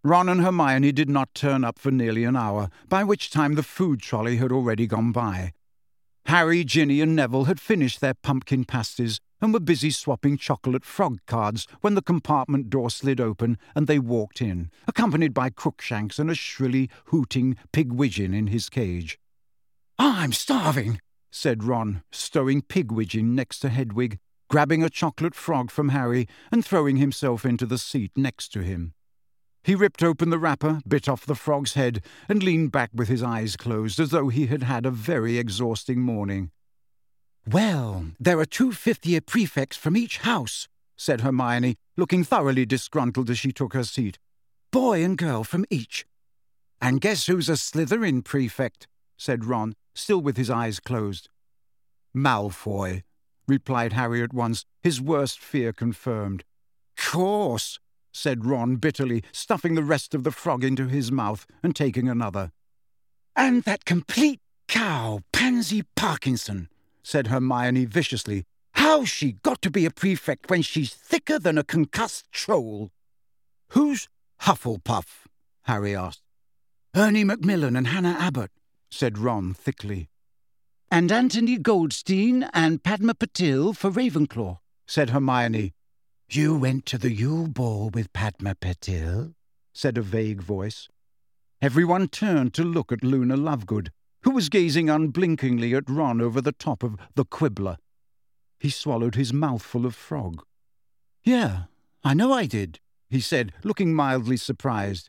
Ron and Hermione did not turn up for nearly an hour, by which time the food trolley had already gone by. Harry, Ginny and Neville had finished their pumpkin pasties and were busy swapping chocolate frog cards when the compartment door slid open and they walked in, accompanied by Crookshanks and a shrilly hooting Pigwidgeon in his cage. "I'm starving," said Ron, stowing Pigwidgeon next to Hedwig, grabbing a chocolate frog from Harry and throwing himself into the seat next to him. He ripped open the wrapper, bit off the frog's head, and leaned back with his eyes closed, as though he had had a very exhausting morning. "Well, there are 2 fifth-year prefects from each house," said Hermione, looking thoroughly disgruntled as she took her seat. "Boy and girl from each." "And guess who's a Slytherin prefect?" said Ron, still with his eyes closed. "Malfoy," replied Harry at once, his worst fear confirmed. "Course," said Ron bitterly, stuffing the rest of the frog into his mouth and taking another. "And that complete cow, Pansy Parkinson," said Hermione viciously. "How's she got to be a prefect when she's thicker than a concussed troll?" "Who's Hufflepuff?" Harry asked. "Ernie Macmillan and Hannah Abbott," said Ron thickly. "And Anthony Goldstein and Padma Patil for Ravenclaw," said Hermione. "You went to the Yule Ball with Padma Patil?" said a vague voice. Everyone turned to look at Luna Lovegood, who was gazing unblinkingly at Ron over the top of the Quibbler. He swallowed his mouthful of frog. "Yeah, I know I did," he said, looking mildly surprised.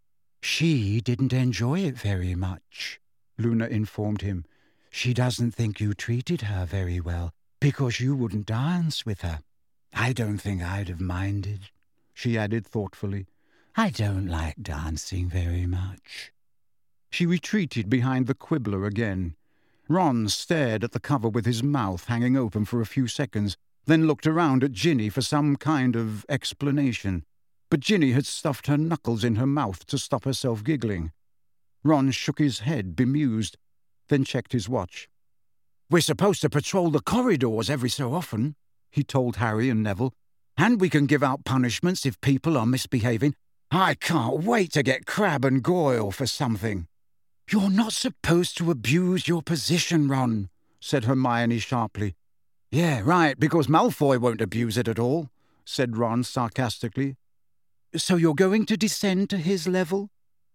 "She didn't enjoy it very much," Luna informed him. "She doesn't think you treated her very well, because you wouldn't dance with her. I don't think I'd have minded," she added thoughtfully. "I don't like dancing very much." She retreated behind the Quibbler again. Ron stared at the cover with his mouth hanging open for a few seconds, then looked around at Ginny for some kind of explanation. But Ginny had stuffed her knuckles in her mouth to stop herself giggling. Ron shook his head, bemused, then checked his watch. "We're supposed to patrol the corridors every so often," he told Harry and Neville, "and we can give out punishments if people are misbehaving. I can't wait to get Crabbe and Goyle for something." "You're not supposed to abuse your position, Ron," said Hermione sharply. "Yeah, right, because Malfoy won't abuse it at all," said Ron sarcastically. "So you're going to descend to his level?"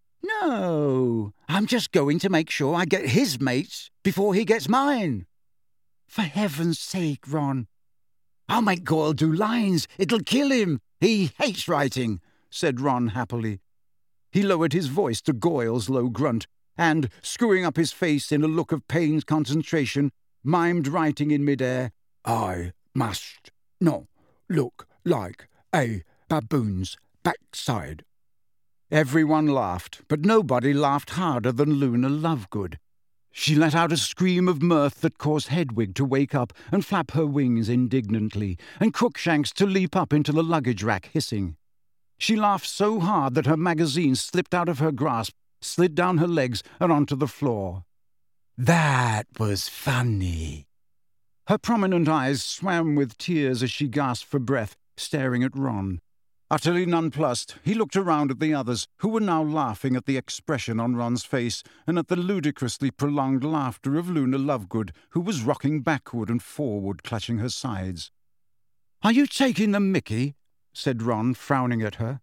"No, I'm just going to make sure I get his mates before he gets mine." "For heaven's sake, Ron." "I'll make Goyle do lines. It'll kill him. He hates writing," said Ron happily. He lowered his voice to Goyle's low grunt, and, screwing up his face in a look of pained concentration, mimed writing in mid-air, "I must not look like a baboon's backside." Everyone laughed, but nobody laughed harder than Luna Lovegood. She let out a scream of mirth that caused Hedwig to wake up and flap her wings indignantly, and Crookshanks to leap up into the luggage rack hissing. She laughed so hard that her magazine slipped out of her grasp, slid down her legs and onto the floor. "That was funny." Her prominent eyes swam with tears as she gasped for breath, staring at Ron. Utterly nonplussed, he looked around at the others, who were now laughing at the expression on Ron's face and at the ludicrously prolonged laughter of Luna Lovegood, who was rocking backward and forward, clutching her sides. "Are you taking the mickey?" said Ron, frowning at her.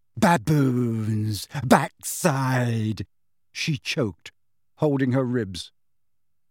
"Baboon's backside," she choked, holding her ribs.